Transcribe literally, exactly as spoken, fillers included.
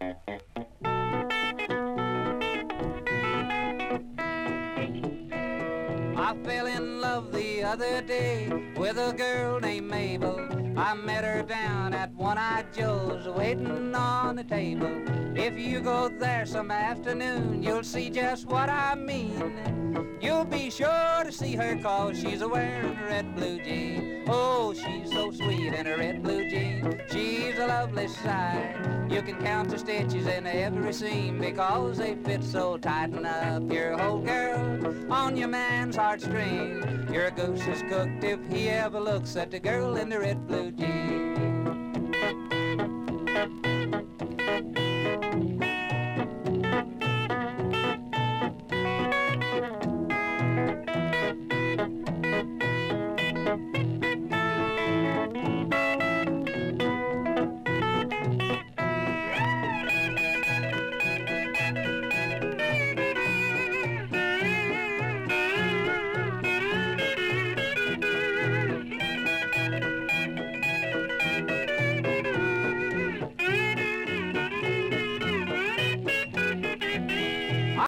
I fell in love the other day with a girl named Mabel. I met her down at One-Eyed Joe's waiting on the table. If you go there some afternoon, you'll see just what I mean. You'll be sure to see her cause she's a-wearing a red blue jean. Oh, she's so sweet in a red blue jean. She's a lovely sight. You can count the stitches in every seam because they fit so tight and up your whole girl on your man's heartstring. Your goose is cooked if he ever looks at the girl in the red blue jean.